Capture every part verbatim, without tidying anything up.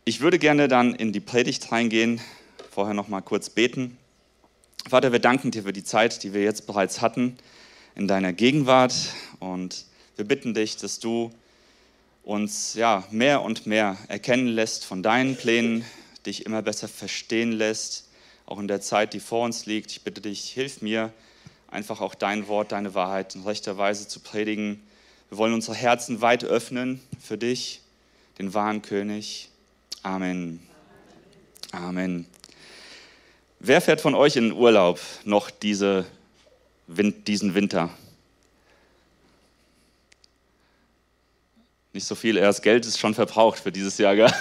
Ich würde gerne dann in die Predigt reingehen, vorher noch mal kurz beten. Vater, wir danken dir für die Zeit, die wir jetzt bereits hatten in deiner Gegenwart, und wir bitten dich, dass du uns ja, mehr und mehr erkennen lässt von deinen Plänen, dich immer besser verstehen lässt, auch in der Zeit, die vor uns liegt. Ich bitte dich, hilf mir, einfach auch dein Wort, deine Wahrheit in rechter Weise zu predigen. Wir wollen unsere Herzen weit öffnen für dich, den wahren König. Amen. Amen. Wer fährt von euch in den Urlaub noch diese, diesen Winter? Nicht so viel, erst Geld ist schon verbraucht für dieses Jahr. Gell?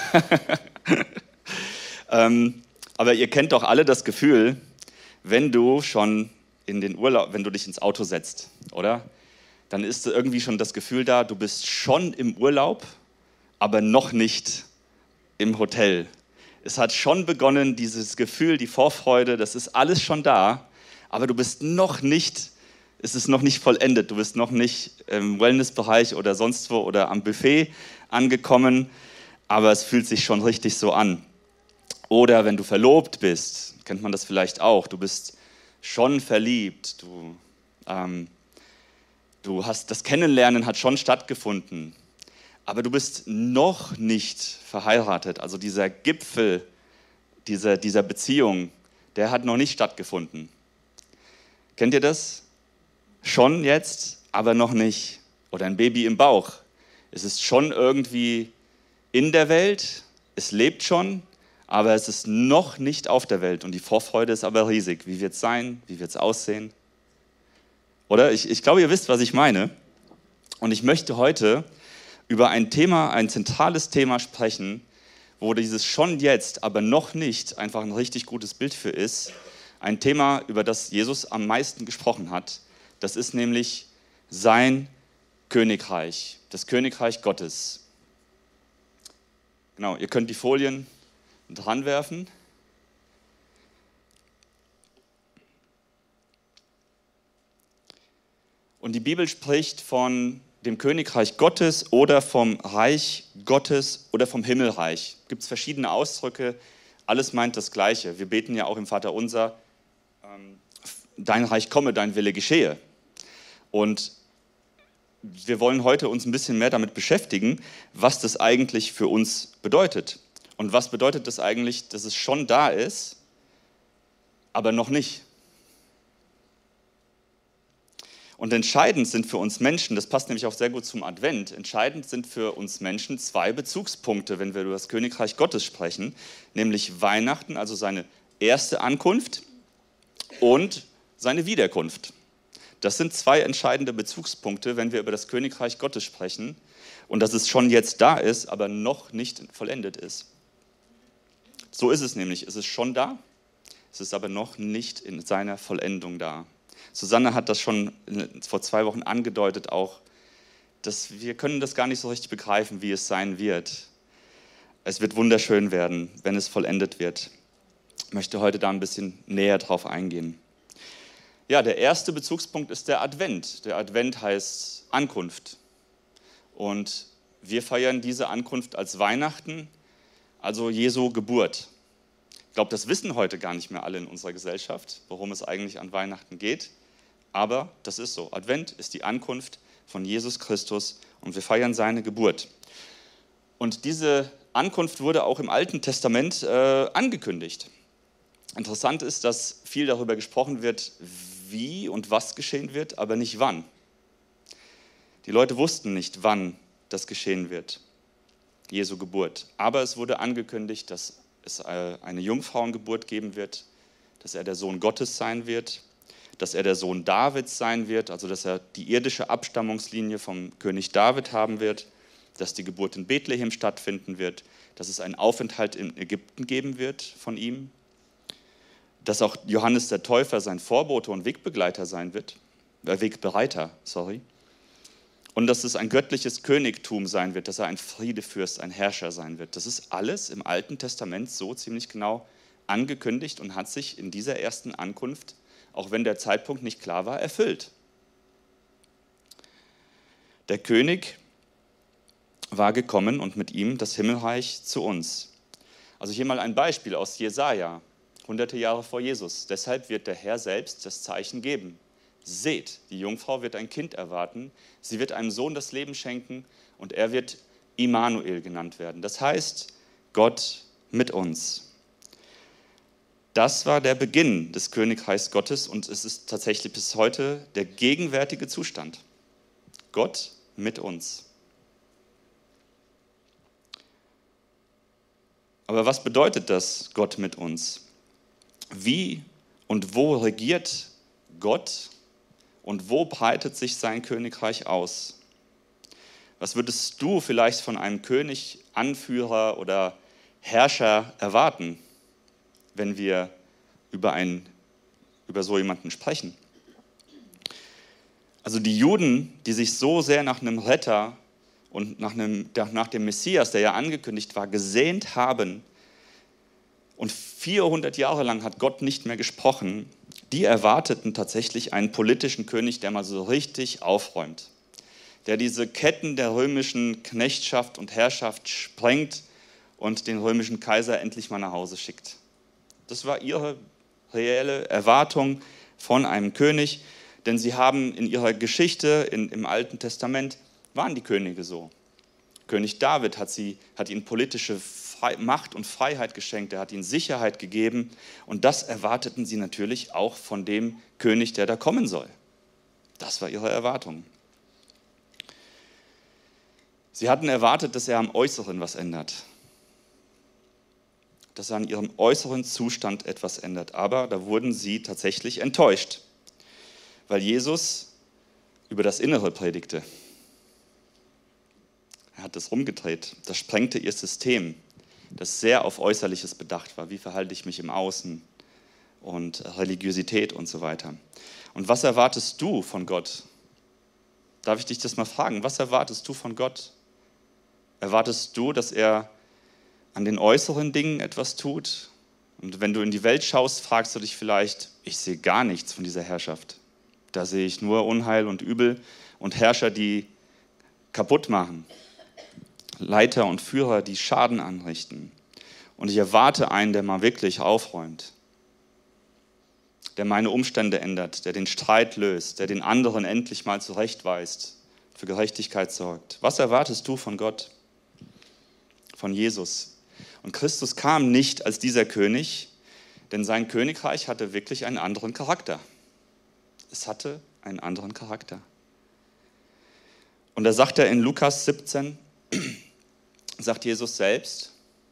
ähm, aber ihr kennt doch alle das Gefühl, wenn du schon in den Urlaub, wenn du dich ins Auto setzt, oder? Dann ist irgendwie schon das Gefühl da, du bist schon im Urlaub, aber noch nicht im Hotel. Es hat schon begonnen, dieses Gefühl, die Vorfreude, das ist alles schon da, aber du bist noch nicht, es ist noch nicht vollendet. Du bist noch nicht im Wellnessbereich oder sonst wo oder am Buffet angekommen, aber es fühlt sich schon richtig so an. Oder wenn du verlobt bist, kennt man das vielleicht auch, du bist schon verliebt, du, ähm, du hast, das Kennenlernen hat schon stattgefunden, aber du bist noch nicht verheiratet. Also dieser Gipfel dieser, dieser Beziehung, der hat noch nicht stattgefunden. Kennt ihr das? Schon jetzt, aber noch nicht. Oder ein Baby im Bauch. Es ist schon irgendwie in der Welt, es lebt schon, aber es ist noch nicht auf der Welt. Und die Vorfreude ist aber riesig. Wie wird es sein? Wie wird es aussehen? Oder? Ich, ich glaube, ihr wisst, was ich meine. Und ich möchte heute über ein Thema, ein zentrales Thema sprechen, wo dieses schon jetzt, aber noch nicht einfach ein richtig gutes Bild für ist. Ein Thema, über das Jesus am meisten gesprochen hat. Das ist nämlich sein Königreich, das Königreich Gottes. Genau, ihr könnt die Folien dran werfen. Und die Bibel spricht von dem Königreich Gottes oder vom Reich Gottes oder vom Himmelreich. Gibt es verschiedene Ausdrücke, alles meint das Gleiche. Wir beten ja auch im Vaterunser, ähm, dein Reich komme, dein Wille geschehe. Und wir wollen heute uns ein bisschen mehr damit beschäftigen, was das eigentlich für uns bedeutet. Und was bedeutet das eigentlich, dass es schon da ist, aber noch nicht? Und entscheidend sind für uns Menschen, das passt nämlich auch sehr gut zum Advent, entscheidend sind für uns Menschen zwei Bezugspunkte, wenn wir über das Königreich Gottes sprechen, nämlich Weihnachten, also seine erste Ankunft, und seine Wiederkunft. Das sind zwei entscheidende Bezugspunkte, wenn wir über das Königreich Gottes sprechen, und dass es schon jetzt da ist, aber noch nicht vollendet ist. So ist es nämlich, es ist schon da, es ist aber noch nicht in seiner Vollendung da. Susanne hat das schon vor zwei Wochen angedeutet auch, dass wir können das gar nicht so richtig begreifen, wie es sein wird. Es wird wunderschön werden, wenn es vollendet wird. Ich möchte heute da ein bisschen näher drauf eingehen. Ja, der erste Bezugspunkt ist der Advent. Der Advent heißt Ankunft. Und wir feiern diese Ankunft als Weihnachten, also Jesu Geburt. Ich glaube, das wissen heute gar nicht mehr alle in unserer Gesellschaft, worum es eigentlich an Weihnachten geht. Aber das ist so. Advent ist die Ankunft von Jesus Christus und wir feiern seine Geburt. Und diese Ankunft wurde auch im Alten Testament äh, angekündigt. Interessant ist, dass viel darüber gesprochen wird, wie und was geschehen wird, aber nicht wann. Die Leute wussten nicht, wann das geschehen wird, Jesu Geburt. Aber es wurde angekündigt, dass es eine Jungfrauengeburt geben wird, dass er der Sohn Gottes sein wird, dass er der Sohn Davids sein wird, also dass er die irdische Abstammungslinie vom König David haben wird, dass die Geburt in Bethlehem stattfinden wird, dass es einen Aufenthalt in Ägypten geben wird von ihm, dass auch Johannes der Täufer sein Vorbote und Wegbegleiter sein wird, äh, Wegbereiter, sorry, und dass es ein göttliches Königtum sein wird, dass er ein Friedefürst, ein Herrscher sein wird. Das ist alles im Alten Testament so ziemlich genau angekündigt und hat sich in dieser ersten Ankunft, auch wenn der Zeitpunkt nicht klar war, erfüllt. Der König war gekommen und mit ihm das Himmelreich zu uns. Also hier mal ein Beispiel aus Jesaja, hunderte Jahre vor Jesus. Deshalb wird der Herr selbst das Zeichen geben. Seht, die Jungfrau wird ein Kind erwarten, sie wird einem Sohn das Leben schenken und er wird Immanuel genannt werden. Das heißt, Gott mit uns. Das war der Beginn des Königreichs Gottes und es ist tatsächlich bis heute der gegenwärtige Zustand. Gott mit uns. Aber was bedeutet das, Gott mit uns? Wie und wo regiert Gott und wo breitet sich sein Königreich aus? Was würdest du vielleicht von einem König, Anführer oder Herrscher erwarten, wenn wir über, einen, über so jemanden sprechen? Also die Juden, die sich so sehr nach einem Retter und nach, einem, nach dem Messias, der ja angekündigt war, gesehnt haben, und vierhundert Jahre lang hat Gott nicht mehr gesprochen, die erwarteten tatsächlich einen politischen König, der mal so richtig aufräumt, der diese Ketten der römischen Knechtschaft und Herrschaft sprengt und den römischen Kaiser endlich mal nach Hause schickt. Das war ihre reelle Erwartung von einem König, denn sie haben in ihrer Geschichte, in, im Alten Testament, waren die Könige so. König David hat, sie, hat ihnen politische Fre- Macht und Freiheit geschenkt, er hat ihnen Sicherheit gegeben und das erwarteten sie natürlich auch von dem König, der da kommen soll. Das war ihre Erwartung. Sie hatten erwartet, dass er am Äußeren was ändert, dass er an ihrem äußeren Zustand etwas ändert, aber da wurden sie tatsächlich enttäuscht, weil Jesus über das Innere predigte. Er hat das rumgedreht, das sprengte ihr System, das sehr auf Äußerliches bedacht war. Wie verhalte ich mich im Außen und Religiosität und so weiter. Und was erwartest du von Gott? Darf ich dich das mal fragen? Was erwartest du von Gott? Erwartest du, dass er an den äußeren Dingen etwas tut? Und wenn du in die Welt schaust, fragst du dich vielleicht, ich sehe gar nichts von dieser Herrschaft. Da sehe ich nur Unheil und Übel und Herrscher, die kaputt machen. Leiter und Führer, die Schaden anrichten. Und ich erwarte einen, der mal wirklich aufräumt, der meine Umstände ändert, der den Streit löst, der den anderen endlich mal zurechtweist, für Gerechtigkeit sorgt. Was erwartest du von Gott, von Jesus? Und Christus kam nicht als dieser König, denn sein Königreich hatte wirklich einen anderen Charakter. Es hatte einen anderen Charakter. Und da sagt er in Lukas siebzehn, sagt Jesus selbst,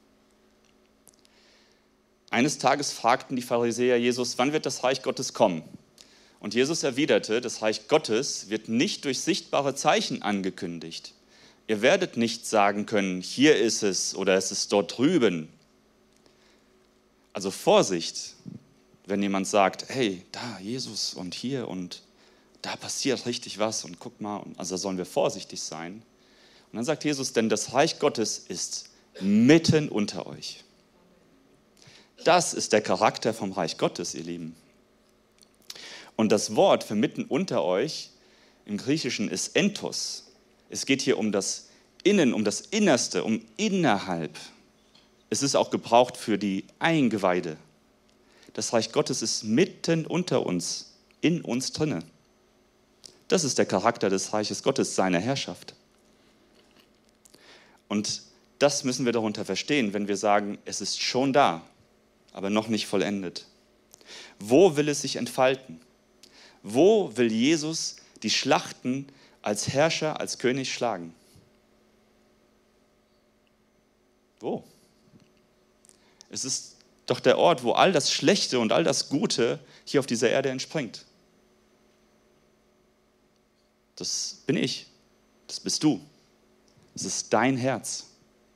eines Tages fragten die Pharisäer Jesus, wann wird das Reich Gottes kommen? Und Jesus erwiderte, das Reich Gottes wird nicht durch sichtbare Zeichen angekündigt. Ihr werdet nicht sagen können, hier ist es oder es ist dort drüben. Also Vorsicht, wenn jemand sagt, hey, da Jesus und hier und da passiert richtig was und guck mal, also sollen wir vorsichtig sein. Und dann sagt Jesus, denn das Reich Gottes ist mitten unter euch. Das ist der Charakter vom Reich Gottes, ihr Lieben. Und das Wort für mitten unter euch im Griechischen ist entos. Es geht hier um das Innen, um das Innerste, um innerhalb. Es ist auch gebraucht für die Eingeweide. Das Reich Gottes ist mitten unter uns, in uns drinne. Das ist der Charakter des Reiches Gottes, seine Herrschaft. Und das müssen wir darunter verstehen, wenn wir sagen, es ist schon da, aber noch nicht vollendet. Wo will es sich entfalten? Wo will Jesus die Schlachten als Herrscher, als König schlagen? Wo? Es ist doch der Ort, wo all das Schlechte und all das Gute hier auf dieser Erde entspringt. Das bin ich, das bist du. Es ist dein Herz.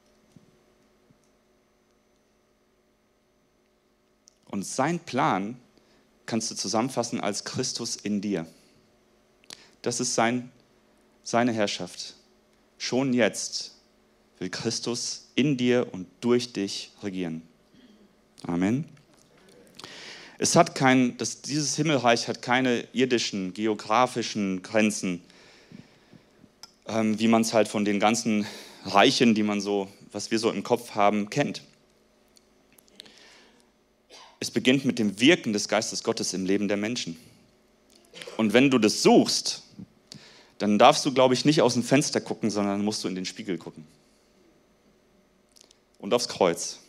Und sein Plan kannst du zusammenfassen als Christus in dir. Das ist sein, seine Herrschaft. Schon jetzt will Christus in dir und durch dich regieren. Amen. Es hat kein, das, dieses Himmelreich hat keine irdischen, geografischen Grenzen, ähm, wie man es halt von den ganzen Reichen, die man so, was wir so im Kopf haben, kennt. Es beginnt mit dem Wirken des Geistes Gottes im Leben der Menschen. Und wenn du das suchst, dann darfst du, glaube ich, nicht aus dem Fenster gucken, sondern musst du in den Spiegel gucken. Und aufs Kreuz.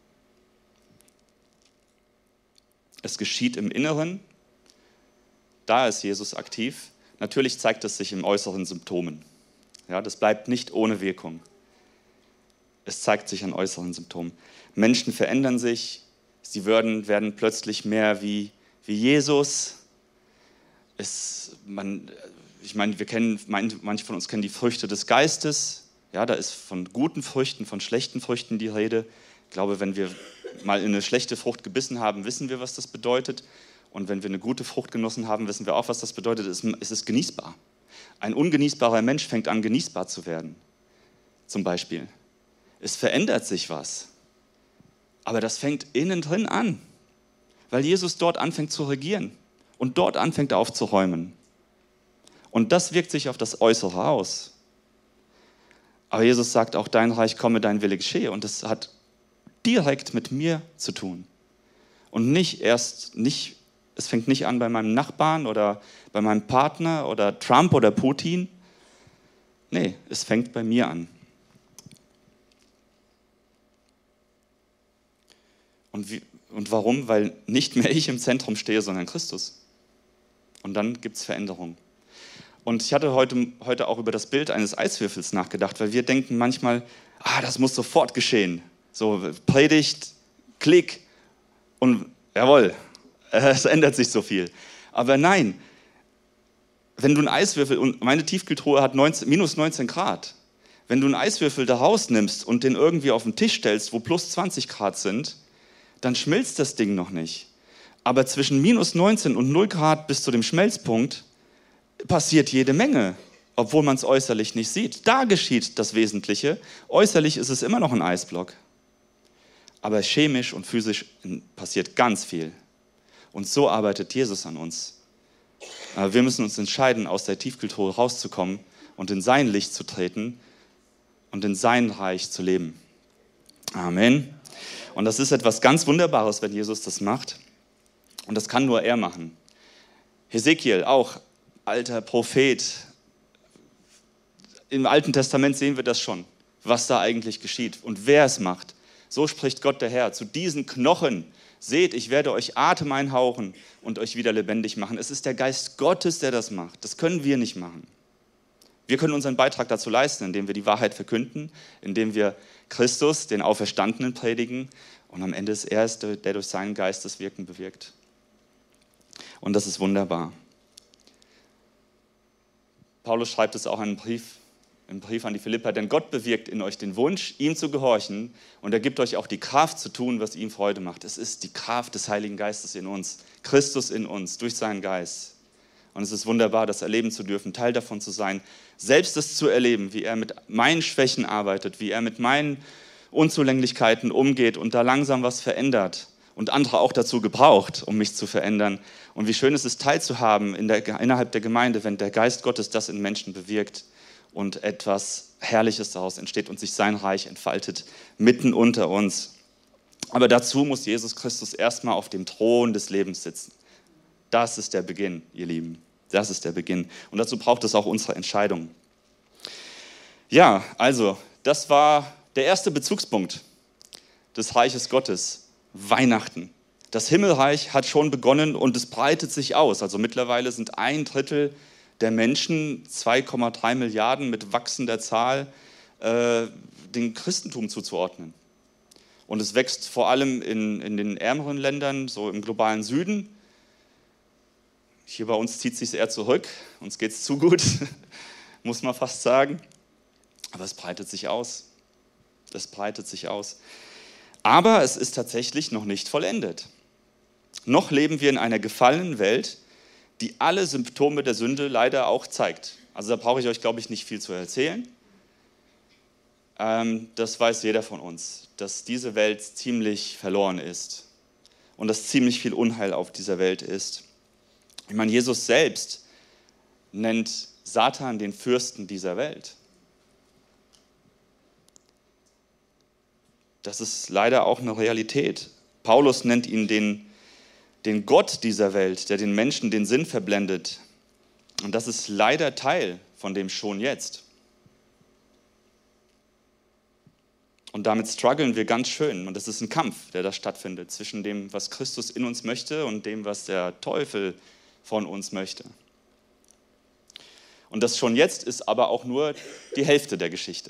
Es geschieht im Inneren, da ist Jesus aktiv. Natürlich zeigt es sich im äußeren Symptomen. Ja, das bleibt nicht ohne Wirkung. Es zeigt sich an äußeren Symptomen. Menschen verändern sich, sie werden, werden plötzlich mehr wie, wie Jesus. Es, man, ich meine, wir kennen, manche von uns kennen die Früchte des Geistes. Ja, da ist von guten Früchten, von schlechten Früchten die Rede. Ich glaube, wenn wir mal in eine schlechte Frucht gebissen haben, wissen wir, was das bedeutet. Und wenn wir eine gute Frucht genossen haben, wissen wir auch, was das bedeutet. Es ist genießbar. Ein ungenießbarer Mensch fängt an, genießbar zu werden. Zum Beispiel. Es verändert sich was. Aber das fängt innen drin an. Weil Jesus dort anfängt zu regieren. Und dort anfängt er aufzuräumen. Und das wirkt sich auf das Äußere aus. Aber Jesus sagt auch, dein Reich komme, dein Wille geschehe. Und das hat direkt mit mir zu tun. Und nicht erst, nicht, es fängt nicht an bei meinem Nachbarn oder bei meinem Partner oder Trump oder Putin. Nee, es fängt bei mir an. Und, wie, und warum? Weil nicht mehr ich im Zentrum stehe, sondern Christus. Und dann gibt es Veränderung. Und ich hatte heute, heute auch über das Bild eines Eiswürfels nachgedacht, weil wir denken manchmal, ah, das muss sofort geschehen. So Predigt, Klick und jawohl, es ändert sich so viel. Aber nein, wenn du einen Eiswürfel, und meine Tiefkühltruhe hat neunzehn, minus neunzehn Grad, wenn du einen Eiswürfel da rausnimmst und den irgendwie auf den Tisch stellst, wo plus zwanzig Grad sind, dann schmilzt das Ding noch nicht. Aber zwischen minus neunzehn und null Grad bis zu dem Schmelzpunkt passiert jede Menge, obwohl man es äußerlich nicht sieht. Da geschieht das Wesentliche. Äußerlich ist es immer noch ein Eisblock. Aber chemisch und physisch passiert ganz viel. Und so arbeitet Jesus an uns. Aber wir müssen uns entscheiden, aus der Tiefkühltruhe rauszukommen und in sein Licht zu treten und in sein Reich zu leben. Amen. Und das ist etwas ganz Wunderbares, wenn Jesus das macht. Und das kann nur er machen. Hesekiel, auch alter Prophet. Im Alten Testament sehen wir das schon, was da eigentlich geschieht und wer es macht. So spricht Gott der Herr. Zu diesen Knochen, seht, ich werde euch Atem einhauchen und euch wieder lebendig machen. Es ist der Geist Gottes, der das macht. Das können wir nicht machen. Wir können unseren Beitrag dazu leisten, indem wir die Wahrheit verkünden, indem wir Christus, den Auferstandenen, predigen. Und am Ende ist er es, der durch seinen Geist das Wirken bewirkt. Und das ist wunderbar. Paulus schreibt es auch in einem Brief, im Brief an die Philipper, denn Gott bewirkt in euch den Wunsch, ihm zu gehorchen, und er gibt euch auch die Kraft zu tun, was ihm Freude macht. Es ist die Kraft des Heiligen Geistes in uns, Christus in uns, durch seinen Geist. Und es ist wunderbar, das erleben zu dürfen, Teil davon zu sein, selbst das zu erleben, wie er mit meinen Schwächen arbeitet, wie er mit meinen Unzulänglichkeiten umgeht und da langsam was verändert und andere auch dazu gebraucht, um mich zu verändern. Und wie schön es ist, teilzuhaben in der, innerhalb der Gemeinde, wenn der Geist Gottes das in Menschen bewirkt und etwas Herrliches daraus entsteht und sich sein Reich entfaltet mitten unter uns. Aber dazu muss Jesus Christus erstmal auf dem Thron des Lebens sitzen. Das ist der Beginn, ihr Lieben. Das ist der Beginn. Und dazu braucht es auch unsere Entscheidung. Ja, also, das war der erste Bezugspunkt des Reiches Gottes. Weihnachten. Das Himmelreich hat schon begonnen und es breitet sich aus. Also mittlerweile sind ein Drittel der Menschen, zwei Komma drei Milliarden mit wachsender Zahl, äh, dem Christentum zuzuordnen. Und es wächst vor allem in, in den ärmeren Ländern, so im globalen Süden. Hier bei uns zieht es sich eher zurück, uns geht es zu gut, muss man fast sagen. Aber es breitet sich aus. Es breitet sich aus. Aber es ist tatsächlich noch nicht vollendet. Noch leben wir in einer gefallenen Welt, die alle Symptome der Sünde leider auch zeigt. Also da brauche ich euch, glaube ich, nicht viel zu erzählen. Ähm, das weiß jeder von uns, dass diese Welt ziemlich verloren ist und dass ziemlich viel Unheil auf dieser Welt ist. Ich meine, Jesus selbst nennt Satan den Fürsten dieser Welt. Das ist leider auch eine Realität. Paulus nennt ihn den den Gott dieser Welt, der den Menschen den Sinn verblendet. Und das ist leider Teil von dem schon jetzt. Und damit strugglen wir ganz schön. Und das ist ein Kampf, der da stattfindet, zwischen dem, was Christus in uns möchte und dem, was der Teufel von uns möchte. Und das schon jetzt ist aber auch nur die Hälfte der Geschichte.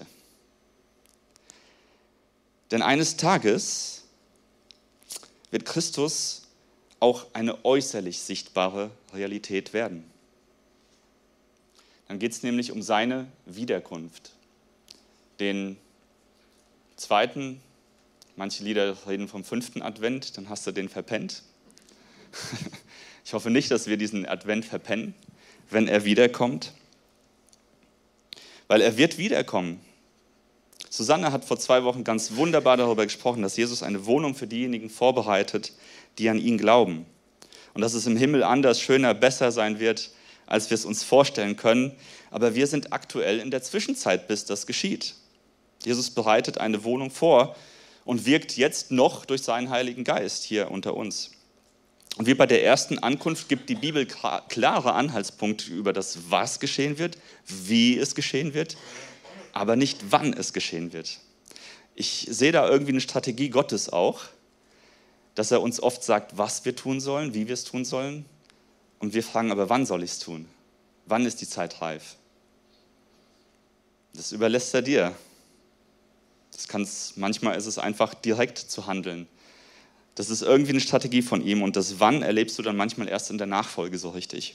Denn eines Tages wird Christus auch eine äußerlich sichtbare Realität werden. Dann geht es nämlich um seine Wiederkunft. Den zweiten, manche Lieder reden vom fünften Advent, dann hast du den verpennt. Ich hoffe nicht, dass wir diesen Advent verpennen, wenn er wiederkommt. Weil er wird wiederkommen. Susanne hat vor zwei Wochen ganz wunderbar darüber gesprochen, dass Jesus eine Wohnung für diejenigen vorbereitet, die an ihn glauben. Und dass es im Himmel anders, schöner, besser sein wird, als wir es uns vorstellen können. Aber wir sind aktuell in der Zwischenzeit, bis das geschieht. Jesus bereitet eine Wohnung vor und wirkt jetzt noch durch seinen Heiligen Geist hier unter uns. Und wie bei der ersten Ankunft gibt die Bibel klare Anhaltspunkte über das, was geschehen wird, wie es geschehen wird, aber nicht, wann es geschehen wird. Ich sehe da irgendwie eine Strategie Gottes auch, dass er uns oft sagt, was wir tun sollen, wie wir es tun sollen. Und wir fragen aber, wann soll ich es tun? Wann ist die Zeit reif? Das überlässt er dir. Das kann's, manchmal ist es einfach direkt zu handeln. Das ist irgendwie eine Strategie von ihm und das Wann erlebst du dann manchmal erst in der Nachfolge so richtig.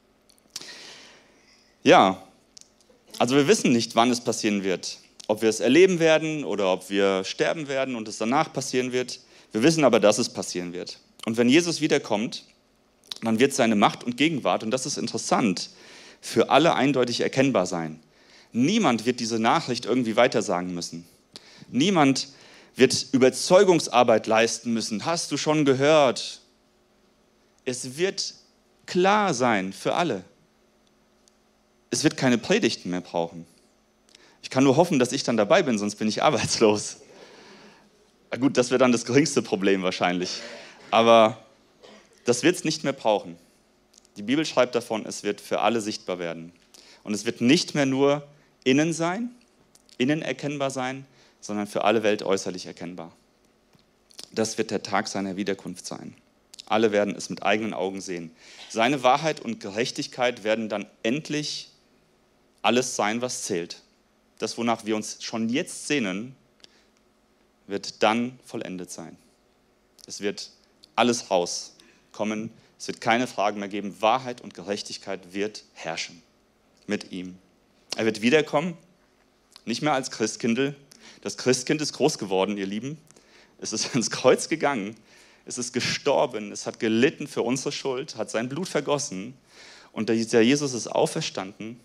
Ja, also wir wissen nicht, wann es passieren wird. Ob wir es erleben werden oder ob wir sterben werden und es danach passieren wird. Wir wissen aber, dass es passieren wird. Und wenn Jesus wiederkommt, dann wird seine Macht und Gegenwart, und das ist interessant, für alle eindeutig erkennbar sein. Niemand wird diese Nachricht irgendwie weitersagen müssen. Niemand wird Überzeugungsarbeit leisten müssen. Hast du schon gehört? Es wird klar sein für alle. Es wird keine Predigten mehr brauchen. Ich kann nur hoffen, dass ich dann dabei bin, sonst bin ich arbeitslos. Na gut, das wäre dann das geringste Problem wahrscheinlich. Aber das wird es nicht mehr brauchen. Die Bibel schreibt davon, es wird für alle sichtbar werden. Und es wird nicht mehr nur innen sein, innen erkennbar sein, sondern für alle Welt äußerlich erkennbar. Das wird der Tag seiner Wiederkunft sein. Alle werden es mit eigenen Augen sehen. Seine Wahrheit und Gerechtigkeit werden dann endlich alles sein, was zählt. Das, wonach wir uns schon jetzt sehnen, wird dann vollendet sein. Es wird alles rauskommen. Es wird keine Fragen mehr geben. Wahrheit und Gerechtigkeit wird herrschen mit ihm. Er wird wiederkommen, nicht mehr als Christkindl. Das Christkind ist groß geworden, ihr Lieben. Es ist ans Kreuz gegangen. Es ist gestorben. Es hat gelitten für unsere Schuld, hat sein Blut vergossen. Und der Jesus ist auferstanden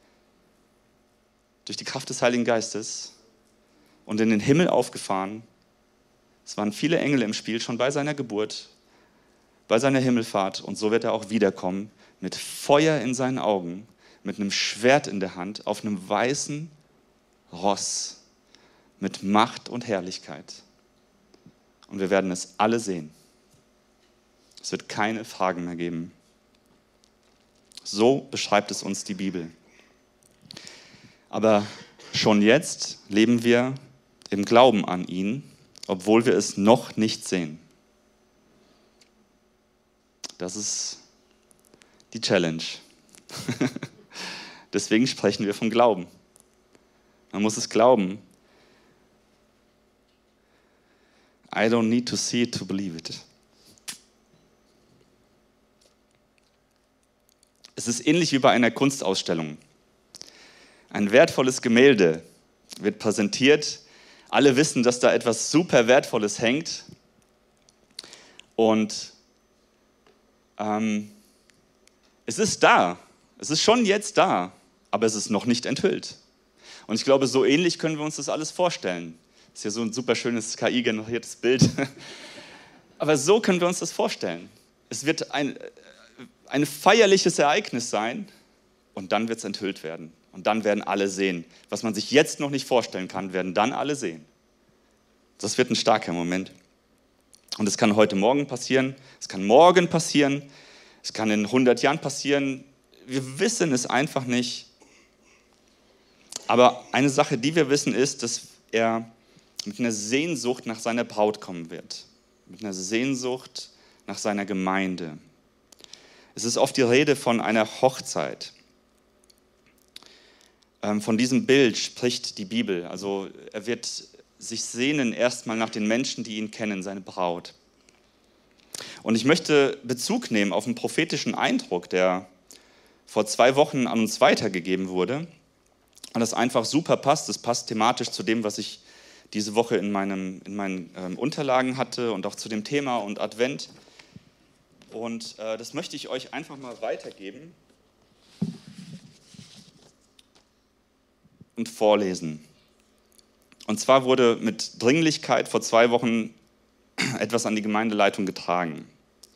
durch die Kraft des Heiligen Geistes und in den Himmel aufgefahren. Es waren viele Engel im Spiel, schon bei seiner Geburt, bei seiner Himmelfahrt. Und so wird er auch wiederkommen, mit Feuer in seinen Augen, mit einem Schwert in der Hand, auf einem weißen Ross, mit Macht und Herrlichkeit. Und wir werden es alle sehen. Es wird keine Fragen mehr geben. So beschreibt es uns die Bibel. Aber schon jetzt leben wir im Glauben an ihn, obwohl wir es noch nicht sehen. Das ist die Challenge. Deswegen sprechen wir vom Glauben. Man muss es glauben. I don't need to see it to believe it. Es ist ähnlich wie bei einer Kunstausstellung. Ein wertvolles Gemälde wird präsentiert. Alle wissen, dass da etwas super Wertvolles hängt. Und ähm, es ist da. Es ist schon jetzt da, aber es ist noch nicht enthüllt. Und ich glaube, so ähnlich können wir uns das alles vorstellen. Das ist hier so ein super schönes K I-generiertes Bild. Aber so können wir uns das vorstellen. Es wird ein, ein feierliches Ereignis sein und dann wird es enthüllt werden. Und dann werden alle sehen. Was man sich jetzt noch nicht vorstellen kann, werden dann alle sehen. Das wird ein starker Moment. Und es kann heute Morgen passieren, es kann morgen passieren, es kann in hundert Jahren passieren. Wir wissen es einfach nicht. Aber eine Sache, die wir wissen, ist, dass er mit einer Sehnsucht nach seiner Braut kommen wird. Mit einer Sehnsucht nach seiner Gemeinde. Es ist oft die Rede von einer Hochzeit. Von diesem Bild spricht die Bibel. Also er wird sich sehnen erstmal nach den Menschen, die ihn kennen, seine Braut. Und ich möchte Bezug nehmen auf einen prophetischen Eindruck, der vor zwei Wochen an uns weitergegeben wurde. Und das einfach super passt. Das passt thematisch zu dem, was ich diese Woche in, meinem, in meinen ähm, Unterlagen hatte und auch zu dem Thema und Advent. Und äh, das möchte ich euch einfach mal weitergeben und vorlesen. Und zwar wurde mit Dringlichkeit vor zwei Wochen etwas an die Gemeindeleitung getragen.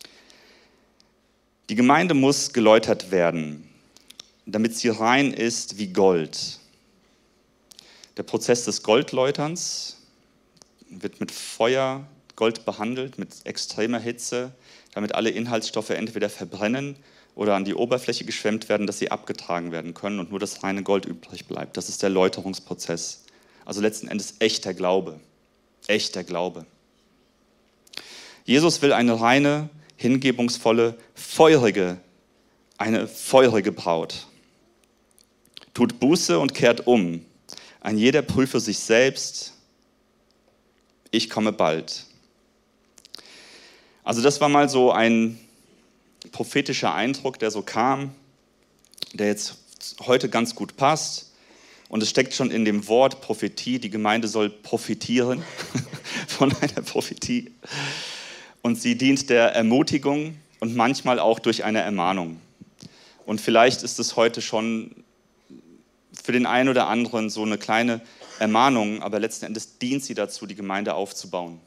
Die Gemeinde muss geläutert werden, damit sie rein ist wie Gold. Der Prozess des Goldläuterns wird mit Feuer Gold behandelt, mit extremer Hitze, damit alle Inhaltsstoffe entweder verbrennen oder an die Oberfläche geschwemmt werden, dass sie abgetragen werden können und nur das reine Gold übrig bleibt. Das ist der Läuterungsprozess. Also letzten Endes echter Glaube. Echter Glaube. Jesus will eine reine, hingebungsvolle, feurige, eine feurige Braut. Tut Buße und kehrt um. Ein jeder prüfe sich selbst. Ich komme bald. Also das war mal so ein prophetischer Eindruck, der so kam, der jetzt heute ganz gut passt. Und es steckt schon in dem Wort Prophetie. Die Gemeinde soll profitieren von einer Prophetie. Und sie dient der Ermutigung und manchmal auch durch eine Ermahnung. Und vielleicht ist es heute schon für den einen oder anderen so eine kleine Ermahnung, aber letzten Endes dient sie dazu, die Gemeinde aufzubauen.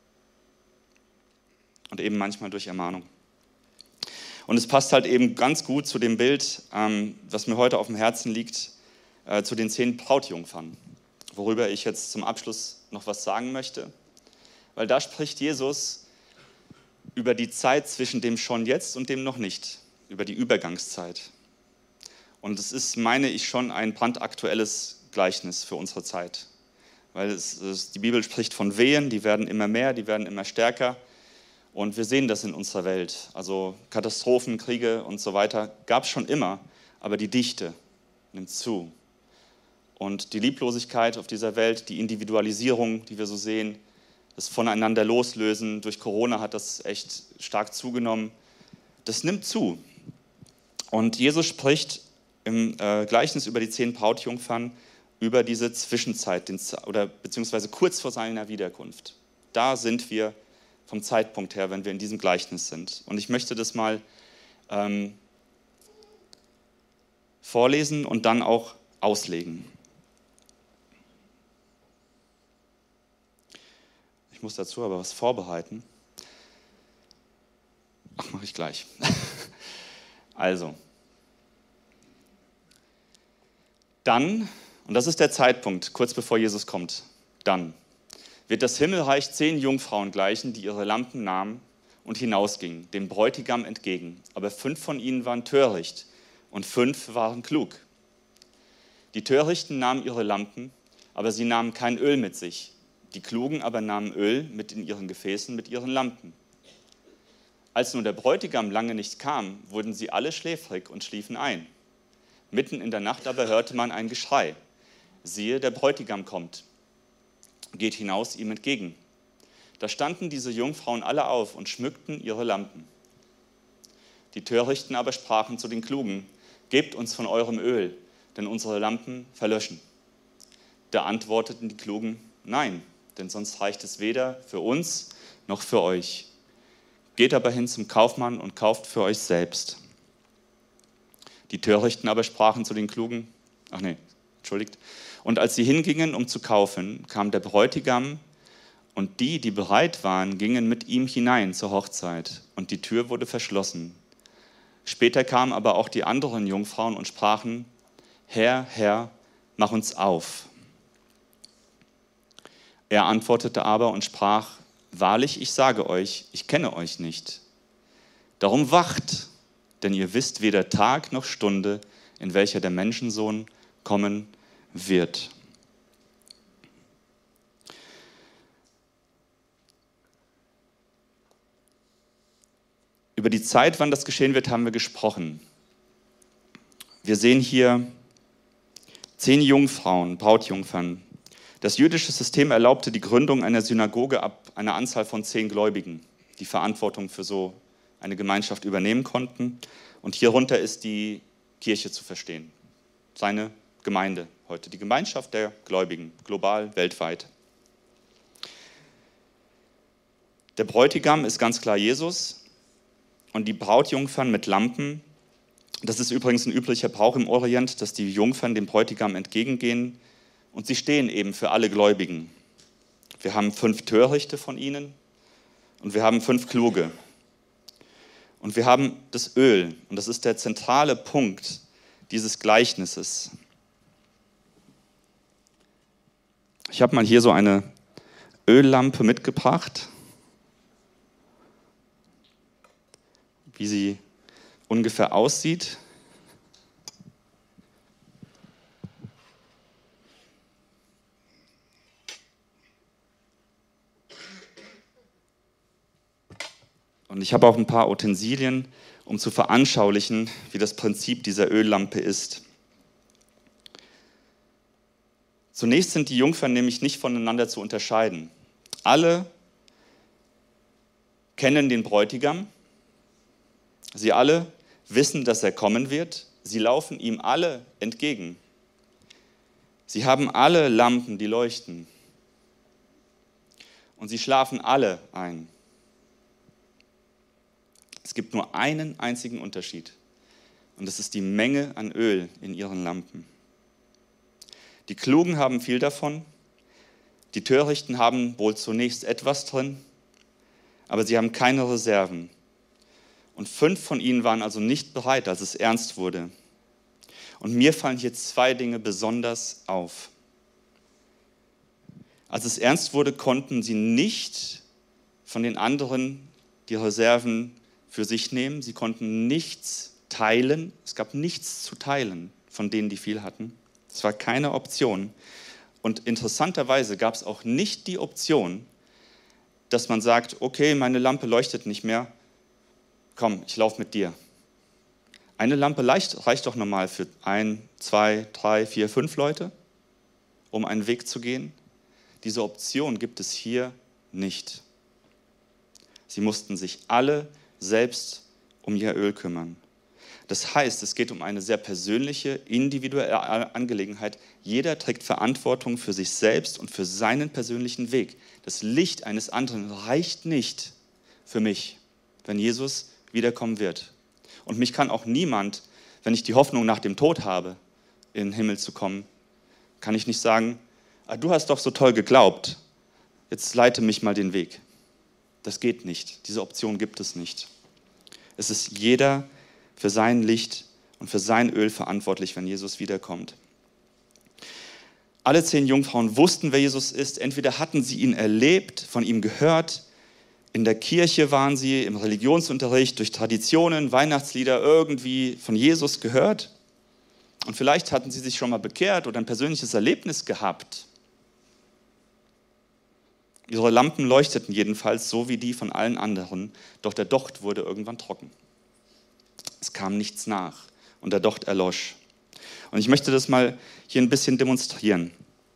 Und eben manchmal durch Ermahnung. Und es passt halt eben ganz gut zu dem Bild, ähm, was mir heute auf dem Herzen liegt, äh, zu den zehn Brautjungfern, worüber ich jetzt zum Abschluss noch was sagen möchte. Weil da spricht Jesus über die Zeit zwischen dem schon jetzt und dem noch nicht, über die Übergangszeit. Und es ist, meine ich, schon ein brandaktuelles Gleichnis für unsere Zeit. Weil es, es, die Bibel spricht von Wehen, die werden immer mehr, die werden immer stärker. Und wir sehen das in unserer Welt. Also Katastrophen, Kriege und so weiter gab es schon immer, aber die Dichte nimmt zu. Und die Lieblosigkeit auf dieser Welt, die Individualisierung, die wir so sehen, das Voneinander loslösen, durch Corona hat das echt stark zugenommen, das nimmt zu. Und Jesus spricht im äh, Gleichnis über die zehn Brautjungfern über diese Zwischenzeit, den, oder beziehungsweise kurz vor seiner Wiederkunft. Da sind wir vom Zeitpunkt her, wenn wir in diesem Gleichnis sind. Und ich möchte das mal ähm, vorlesen und dann auch auslegen. Ich muss dazu aber was vorbereiten. Ach, mache ich gleich. Also, dann, und das ist der Zeitpunkt, kurz bevor Jesus kommt, dann wird das Himmelreich zehn Jungfrauen gleichen, die ihre Lampen nahmen und hinausgingen, dem Bräutigam entgegen. Aber fünf von ihnen waren töricht und fünf waren klug. Die Törichten nahmen ihre Lampen, aber sie nahmen kein Öl mit sich. Die Klugen aber nahmen Öl mit in ihren Gefäßen mit ihren Lampen. Als nun der Bräutigam lange nicht kam, wurden sie alle schläfrig und schliefen ein. Mitten in der Nacht aber hörte man ein Geschrei. Siehe, der Bräutigam kommt. Geht hinaus ihm entgegen. Da standen diese Jungfrauen alle auf und schmückten ihre Lampen. Die Törichten aber sprachen zu den Klugen, gebt uns von eurem Öl, denn unsere Lampen verlöschen. Da antworteten die Klugen, nein, denn sonst reicht es weder für uns noch für euch. Geht aber hin zum Kaufmann und kauft für euch selbst. Die Törichten aber sprachen zu den Klugen, ach nee, entschuldigt. Und als sie hingingen, um zu kaufen, kam der Bräutigam und die, die bereit waren, gingen mit ihm hinein zur Hochzeit und die Tür wurde verschlossen. Später kamen aber auch die anderen Jungfrauen und sprachen, Herr, Herr, mach uns auf. Er antwortete aber und sprach, Wahrlich, ich sage euch, ich kenne euch nicht. Darum wacht, denn ihr wisst weder Tag noch Stunde, in welcher der Menschensohn kommen wird. Über die Zeit, wann das geschehen wird, haben wir gesprochen. Wir sehen hier zehn Jungfrauen, Brautjungfern. Das jüdische System erlaubte die Gründung einer Synagoge ab einer Anzahl von zehn Gläubigen, die Verantwortung für so eine Gemeinschaft übernehmen konnten. Und hierunter ist die Kirche zu verstehen, seine Gemeinde heute, die Gemeinschaft der Gläubigen, global, weltweit. Der Bräutigam ist ganz klar Jesus und die Brautjungfern mit Lampen. Das ist übrigens ein üblicher Brauch im Orient, dass die Jungfern dem Bräutigam entgegengehen und sie stehen eben für alle Gläubigen. Wir haben fünf Törichte von ihnen und wir haben fünf Kluge. Und wir haben das Öl und das ist der zentrale Punkt dieses Gleichnisses. Ich habe mal hier so eine Öllampe mitgebracht, wie sie ungefähr aussieht. Und ich habe auch ein paar Utensilien, um zu veranschaulichen, wie das Prinzip dieser Öllampe ist. Zunächst sind die Jungfern nämlich nicht voneinander zu unterscheiden. Alle kennen den Bräutigam. Sie alle wissen, dass er kommen wird. Sie laufen ihm alle entgegen. Sie haben alle Lampen, die leuchten. Und sie schlafen alle ein. Es gibt nur einen einzigen Unterschied. Und das ist die Menge an Öl in ihren Lampen. Die Klugen haben viel davon. Die Törichten haben wohl zunächst etwas drin, aber sie haben keine Reserven. Und fünf von ihnen waren also nicht bereit, als es ernst wurde. Und mir fallen hier zwei Dinge besonders auf. Als es ernst wurde, konnten sie nicht von den anderen die Reserven für sich nehmen. Sie konnten nichts teilen. Es gab nichts zu teilen von denen, die viel hatten. Es war keine Option. Und interessanterweise gab es auch nicht die Option, dass man sagt, okay, meine Lampe leuchtet nicht mehr, komm, ich laufe mit dir. Eine Lampe reicht, reicht doch normal für ein, zwei, drei, vier, fünf Leute, um einen Weg zu gehen. Diese Option gibt es hier nicht. Sie mussten sich alle selbst um ihr Öl kümmern. Das heißt, es geht um eine sehr persönliche, individuelle Angelegenheit. Jeder trägt Verantwortung für sich selbst und für seinen persönlichen Weg. Das Licht eines anderen reicht nicht für mich, wenn Jesus wiederkommen wird. Und mich kann auch niemand, wenn ich die Hoffnung nach dem Tod habe, in den Himmel zu kommen, kann ich nicht sagen, ah, du hast doch so toll geglaubt, jetzt leite mich mal den Weg. Das geht nicht. Diese Option gibt es nicht. Es ist jeder für sein Licht und für sein Öl verantwortlich, wenn Jesus wiederkommt. Alle zehn Jungfrauen wussten, wer Jesus ist. Entweder hatten sie ihn erlebt, von ihm gehört, in der Kirche waren sie, im Religionsunterricht, durch Traditionen, Weihnachtslieder irgendwie von Jesus gehört. Und vielleicht hatten sie sich schon mal bekehrt oder ein persönliches Erlebnis gehabt. Ihre Lampen leuchteten jedenfalls so wie die von allen anderen, doch der Docht wurde irgendwann trocken. Es kam nichts nach und der Docht erlosch. Und ich möchte das mal hier ein bisschen demonstrieren.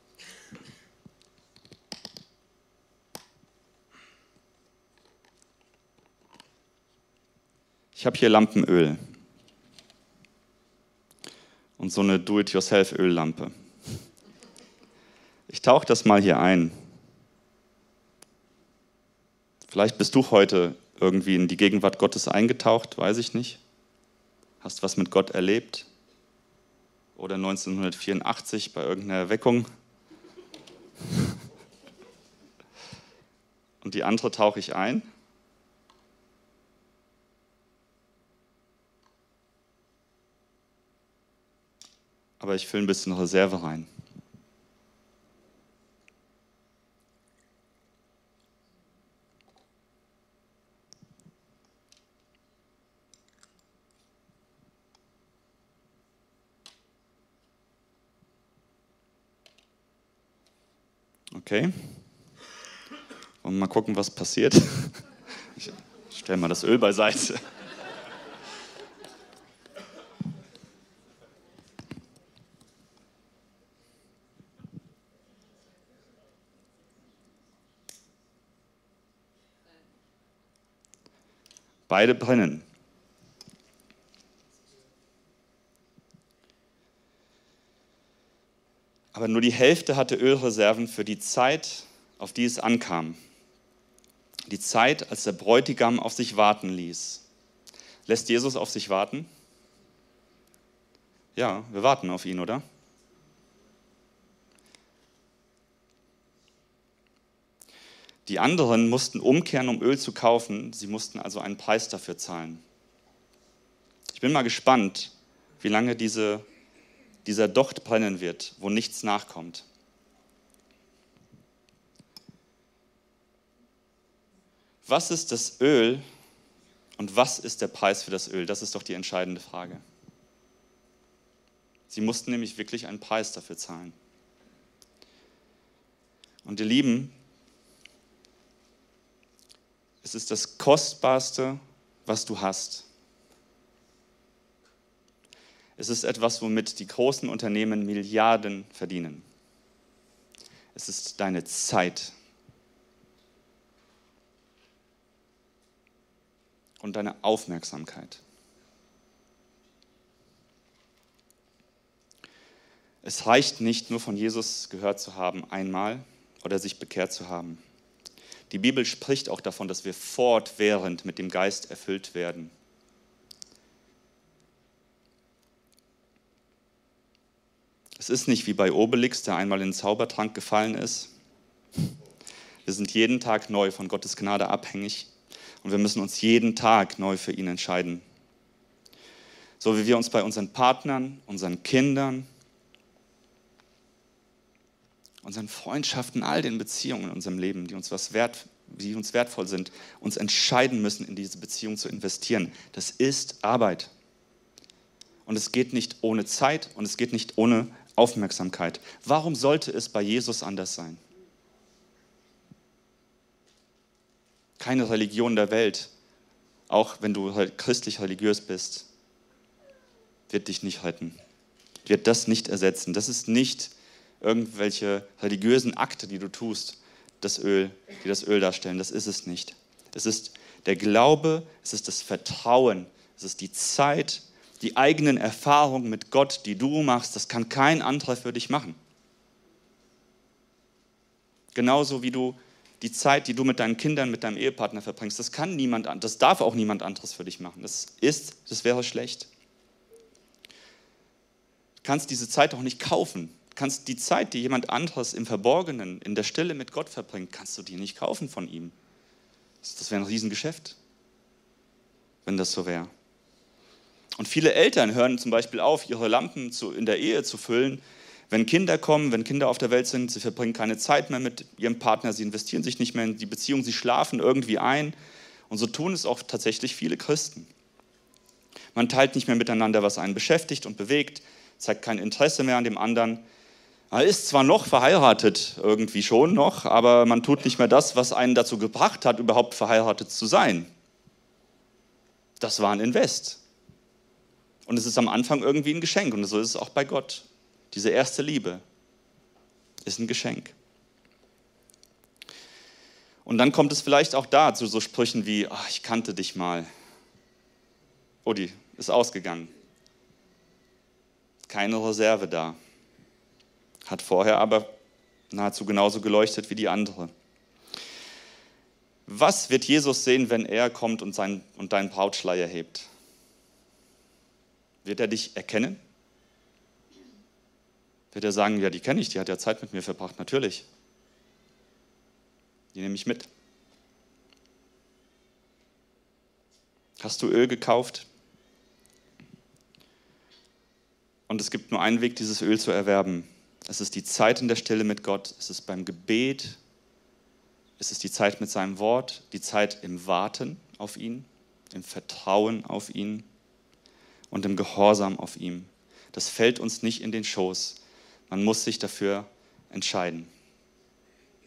Ich habe hier Lampenöl und so eine Do-it-yourself-Öllampe. Ich tauche das mal hier ein. Vielleicht bist du heute irgendwie in die Gegenwart Gottes eingetaucht, weiß ich nicht. Hast was mit Gott erlebt? Oder neunzehnhundertvierundachtzig bei irgendeiner Erweckung. Und die andere tauche ich ein. Aber ich fülle ein bisschen Reserve rein. Okay. Wollen wir mal gucken, was passiert. Ich stelle mal das Öl beiseite. Beide brennen. Aber nur die Hälfte hatte Ölreserven für die Zeit, auf die es ankam. Die Zeit, als der Bräutigam auf sich warten ließ. Lässt Jesus auf sich warten? Ja, wir warten auf ihn, oder? Die anderen mussten umkehren, um Öl zu kaufen. Sie mussten also einen Preis dafür zahlen. Ich bin mal gespannt, wie lange diese, dieser Docht brennen wird, wo nichts nachkommt. Was ist das Öl und was ist der Preis für das Öl? Das ist doch die entscheidende Frage. Sie mussten nämlich wirklich einen Preis dafür zahlen. Und ihr Lieben, es ist das Kostbarste, was du hast. Es ist etwas, womit die großen Unternehmen Milliarden verdienen. Es ist deine Zeit und deine Aufmerksamkeit. Es reicht nicht, nur von Jesus gehört zu haben einmal oder sich bekehrt zu haben. Die Bibel spricht auch davon, dass wir fortwährend mit dem Geist erfüllt werden. Es ist nicht wie bei Obelix, der einmal in den Zaubertrank gefallen ist. Wir sind jeden Tag neu von Gottes Gnade abhängig und wir müssen uns jeden Tag neu für ihn entscheiden. So wie wir uns bei unseren Partnern, unseren Kindern, unseren Freundschaften, all den Beziehungen in unserem Leben, die uns, was wert, die uns wertvoll sind, uns entscheiden müssen, in diese Beziehung zu investieren. Das ist Arbeit. Und es geht nicht ohne Zeit und es geht nicht ohne Aufmerksamkeit. Warum sollte es bei Jesus anders sein? Keine Religion der Welt, auch wenn du christlich religiös bist, wird dich nicht retten, wird das nicht ersetzen. Das ist nicht irgendwelche religiösen Akte, die du tust, das Öl, die das Öl darstellen. Das ist es nicht. Es ist der Glaube, es ist das Vertrauen, es ist die Zeit, die eigenen Erfahrungen mit Gott, die du machst. Das kann kein anderer für dich machen. Genauso wie du die Zeit, die du mit deinen Kindern, mit deinem Ehepartner verbringst, das kann niemand, das darf auch niemand anderes für dich machen. Das ist, das wäre schlecht. Du kannst diese Zeit auch nicht kaufen. Du kannst die Zeit, die jemand anderes im Verborgenen, in der Stille mit Gott verbringt, kannst du dir nicht kaufen von ihm. Das wäre ein Riesengeschäft, wenn das so wäre. Und viele Eltern hören zum Beispiel auf, ihre Lampen zu, in der Ehe zu füllen, wenn Kinder kommen, wenn Kinder auf der Welt sind, sie verbringen keine Zeit mehr mit ihrem Partner, sie investieren sich nicht mehr in die Beziehung, sie schlafen irgendwie ein. Und so tun es auch tatsächlich viele Christen. Man teilt nicht mehr miteinander, was einen beschäftigt und bewegt, zeigt kein Interesse mehr an dem anderen. Man ist zwar noch verheiratet, irgendwie schon noch, aber man tut nicht mehr das, was einen dazu gebracht hat, überhaupt verheiratet zu sein. Das war ein Invest. Und es ist am Anfang irgendwie ein Geschenk. Und so ist es auch bei Gott. Diese erste Liebe ist ein Geschenk. Und dann kommt es vielleicht auch da zu so Sprüchen wie, ach, ich kannte dich mal. Oh, die ist ausgegangen. Keine Reserve da. Hat vorher aber nahezu genauso geleuchtet wie die andere. Was wird Jesus sehen, wenn er kommt und, sein, und deinen Brautschleier hebt? Wird er dich erkennen? Wird er sagen, ja, die kenne ich, die hat ja Zeit mit mir verbracht, natürlich. Die nehme ich mit. Hast du Öl gekauft? Und es gibt nur einen Weg, dieses Öl zu erwerben. Es ist die Zeit in der Stille mit Gott, es ist beim Gebet, es ist die Zeit mit seinem Wort, die Zeit im Warten auf ihn, im Vertrauen auf ihn und im Gehorsam auf ihm. Das fällt uns nicht in den Schoß. Man muss sich dafür entscheiden.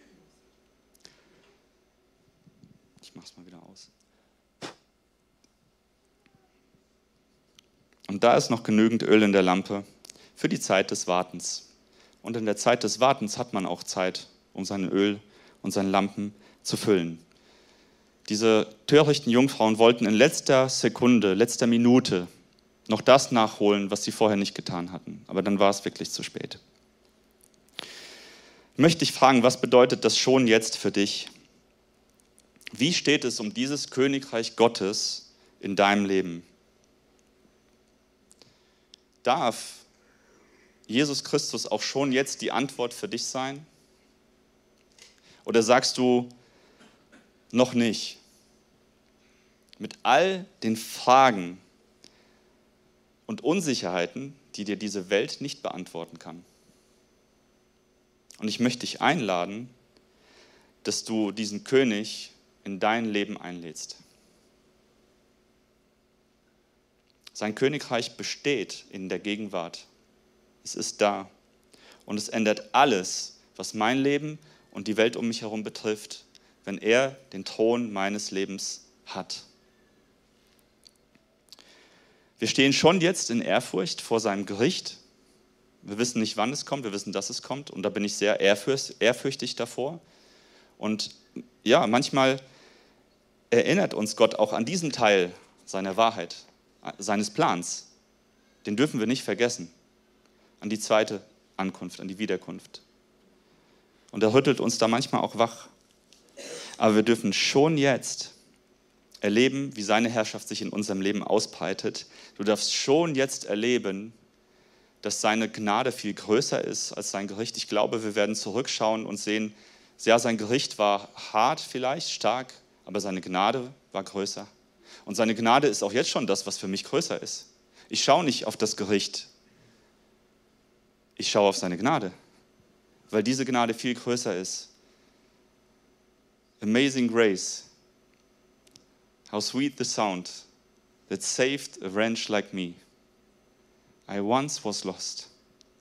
Ich mache es mal wieder aus. Und da ist noch genügend Öl in der Lampe für die Zeit des Wartens. Und in der Zeit des Wartens hat man auch Zeit, um sein Öl und seine Lampen zu füllen. Diese törichten Jungfrauen wollten in letzter Sekunde, letzter Minute noch das nachholen, was sie vorher nicht getan hatten. Aber dann war es wirklich zu spät. Ich möchte dich fragen, was bedeutet das schon jetzt für dich? Wie steht es um dieses Königreich Gottes in deinem Leben? Darf Jesus Christus auch schon jetzt die Antwort für dich sein? Oder sagst du, noch nicht? Mit all den Fragen und Unsicherheiten, die dir diese Welt nicht beantworten kann. Und ich möchte dich einladen, dass du diesen König in dein Leben einlädst. Sein Königreich besteht in der Gegenwart. Es ist da. Und es ändert alles, was mein Leben und die Welt um mich herum betrifft, wenn er den Thron meines Lebens hat. Wir stehen schon jetzt in Ehrfurcht vor seinem Gericht. Wir wissen nicht, wann es kommt, wir wissen, dass es kommt. Und da bin ich sehr ehrfürchtig davor. Und ja, manchmal erinnert uns Gott auch an diesen Teil seiner Wahrheit, seines Plans. Den dürfen wir nicht vergessen. An die zweite Ankunft, an die Wiederkunft. Und er rüttelt uns da manchmal auch wach. Aber wir dürfen schon jetzt erleben, wie seine Herrschaft sich in unserem Leben ausbreitet. Du darfst schon jetzt erleben, dass seine Gnade viel größer ist als sein Gericht. Ich glaube, wir werden zurückschauen und sehen, ja, sein Gericht war hart vielleicht, stark, aber seine Gnade war größer. Und seine Gnade ist auch jetzt schon das, was für mich größer ist. Ich schaue nicht auf das Gericht, ich schaue auf seine Gnade, weil diese Gnade viel größer ist. Amazing grace. How sweet the sound that saved a wretch like me. I once was lost.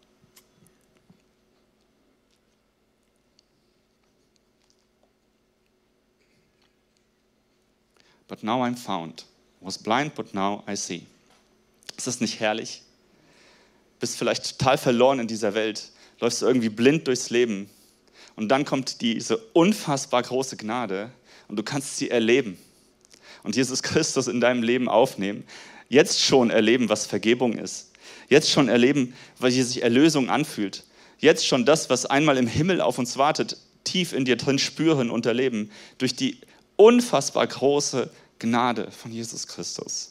But now I'm found. Was blind, but now I see. Ist das nicht herrlich? Bist vielleicht total verloren in dieser Welt, läufst irgendwie blind durchs Leben und dann kommt diese unfassbar große Gnade und du kannst sie erleben. Und Jesus Christus in deinem Leben aufnehmen, jetzt schon erleben, was Vergebung ist, jetzt schon erleben, wie sich Erlösung anfühlt, jetzt schon das, was einmal im Himmel auf uns wartet, tief in dir drin spüren und erleben, durch die unfassbar große Gnade von Jesus Christus.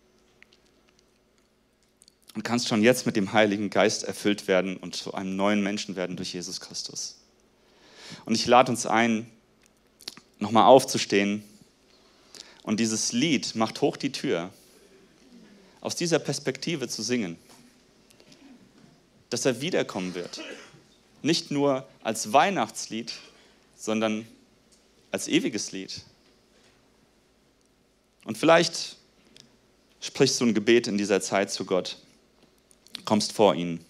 Und kannst schon jetzt mit dem Heiligen Geist erfüllt werden und zu einem neuen Menschen werden durch Jesus Christus. Und ich lade uns ein, nochmal aufzustehen. Und dieses Lied macht hoch die Tür, aus dieser Perspektive zu singen, dass er wiederkommen wird. Nicht nur als Weihnachtslied, sondern als ewiges Lied. Und vielleicht sprichst du ein Gebet in dieser Zeit zu Gott, kommst vor ihn